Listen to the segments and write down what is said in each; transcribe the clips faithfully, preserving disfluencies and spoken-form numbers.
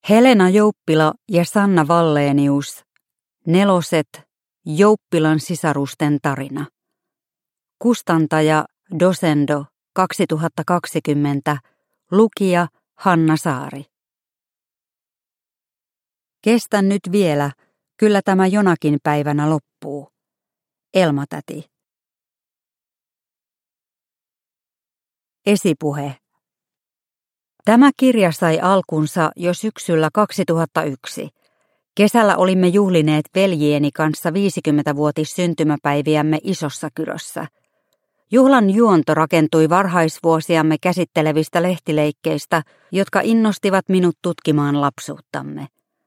Helena Jouppila ja Sanna Wallenius, Neloset, Jouppilan sisarusten tarina. Kustantaja Dosendo kaksituhattakaksikymmentä, lukija Hanna Saari. Kestän nyt vielä, kyllä tämä jonakin päivänä loppuu. Elma-täti. Esipuhe. Tämä kirja sai alkunsa jo syksyllä kaksituhattayksi. Kesällä olimme juhlineet veljieni kanssa viisikymmenvuotis syntymäpäiviämme Isossa Kyrössä. Juhlan juonto rakentui varhaisvuosiamme käsittelevistä lehtileikkeistä, jotka innostivat minut tutkimaan lapsuuttamme.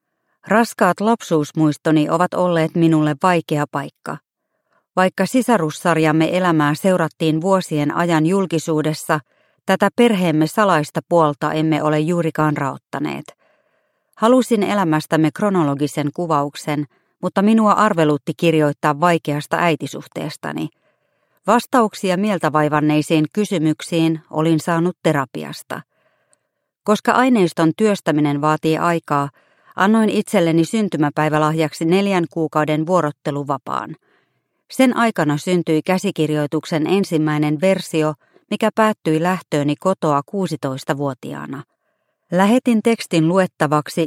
Raskaat lapsuusmuistoni ovat olleet minulle vaikea paikka. Vaikka sisarussarjamme elämää seurattiin vuosien ajan julkisuudessa, tätä perheemme salaista puolta emme ole juurikaan raottaneet. Halusin elämästämme kronologisen kuvauksen, mutta minua arvelutti kirjoittaa vaikeasta äitisuhteestani. Vastauksia mieltä vaivanneisiin kysymyksiin olin saanut terapiasta. Koska aineiston työstäminen vaatii aikaa, annoin itselleni syntymäpäivälahjaksi neljän kuukauden vuorotteluvapaan. Sen aikana syntyi käsikirjoituksen ensimmäinen versio, mikä päättyi lähtööni kotoa kuusitoistavuotiaana. Lähetin tekstin luettavaksi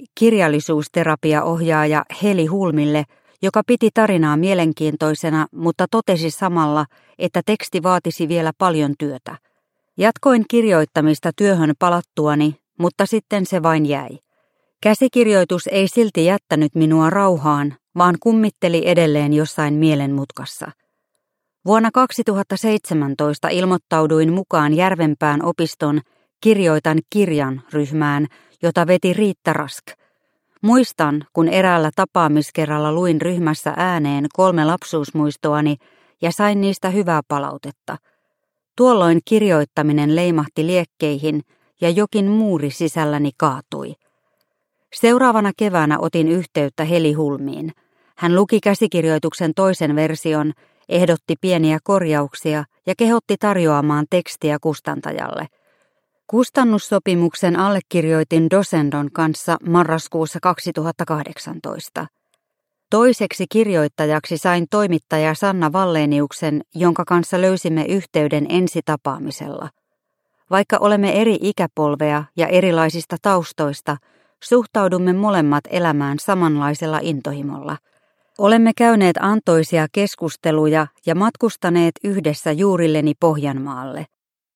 kirjallisuusterapiaohjaaja Heli Hulmille, joka piti tarinaa mielenkiintoisena, mutta totesi samalla, että teksti vaatisi vielä paljon työtä. Jatkoin kirjoittamista työhön palattuani, mutta sitten se vain jäi. Käsikirjoitus ei silti jättänyt minua rauhaan, vaan kummitteli edelleen jossain mielenmutkassa. Vuonna kaksituhattaseitsemäntoista ilmoittauduin mukaan Järvenpään opiston Kirjoitan kirjan ryhmään, jota veti Riitta Rask. Muistan, kun eräällä tapaamiskerralla luin ryhmässä ääneen kolme lapsuusmuistoani ja sain niistä hyvää palautetta. Tuolloin kirjoittaminen leimahti liekkeihin ja jokin muuri sisälläni kaatui. Seuraavana keväänä otin yhteyttä Heli Hulmiin. Hän luki käsikirjoituksen toisen version, ehdotti pieniä korjauksia ja kehotti tarjoamaan tekstiä kustantajalle. Kustannussopimuksen allekirjoitin Dosendon kanssa marraskuussa kaksituhattakahdeksantoista. Toiseksi kirjoittajaksi sain toimittaja Sanna Walleniuksen, jonka kanssa löysimme yhteyden ensitapaamisella. Vaikka olemme eri ikäpolvea ja erilaisista taustoista, suhtaudumme molemmat elämään samanlaisella intohimolla. Olemme käyneet antoisia keskusteluja ja matkustaneet yhdessä juurilleni Pohjanmaalle.